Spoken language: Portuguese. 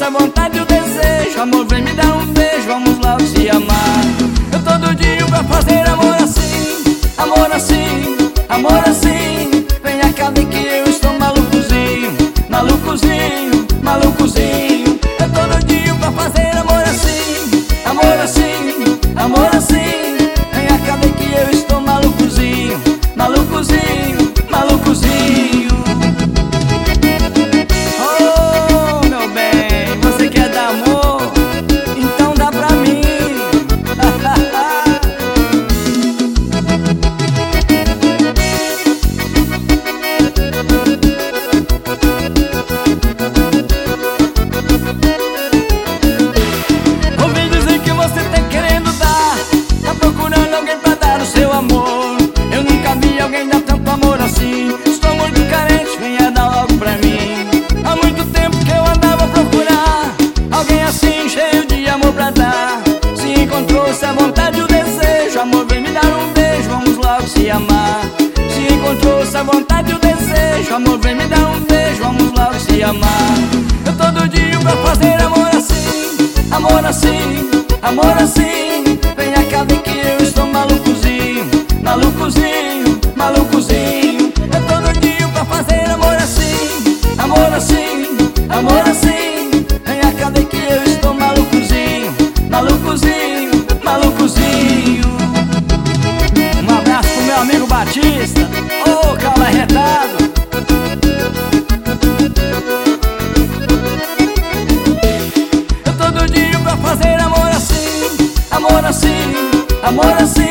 a vontade e o desejo. Amor, vem me dar um beijo, vamos logo se amar. Eu tô doidinho pra fazer amor assim, amor assim, amor assim. Vem cá, vem que eu estou malucozinho, malucozinho, malucozinho. Eu tô doidinho pra fazer amor assim, amor assim, amor assim. Vem cá, vem que eu estou malucozinho, malucozinho, malucozinho. Oh, meu bem, você quer dar amor? Então dá pra mim. Ouvi dizer que você tá querendo dar, tá procurando alguém pra dar o seu amor. Eu nunca vi alguém dar tanto amor assim. Estou muito carente, venha dar logo pra mim. Há muito tempo que eu andava a procurar alguém assim, cheio de amor pra dar. Se encontrou-se a vontade e o desejo. Amor, vem me dar um beijo, vamos logo se amar. Se encontrou-se a vontade e o desejo. Amor, vem me dar um beijo, vamos logo se amar. Eu tô doidinho pra fazer amor assim, amor assim, amor assim. Venha cá, vem que eu estou malucozinho, malucozinho, malucozinho. Eu tô doidinho pra fazer amor assim, amor assim, amor assim. Venha cá, vem que eu estou malucozinho, malucozinho, malucozinho. Um abraço pro meu amigo Batista, ô cala retado. Eu tô doidinho pra fazer amor assim, amor assim, amor assim.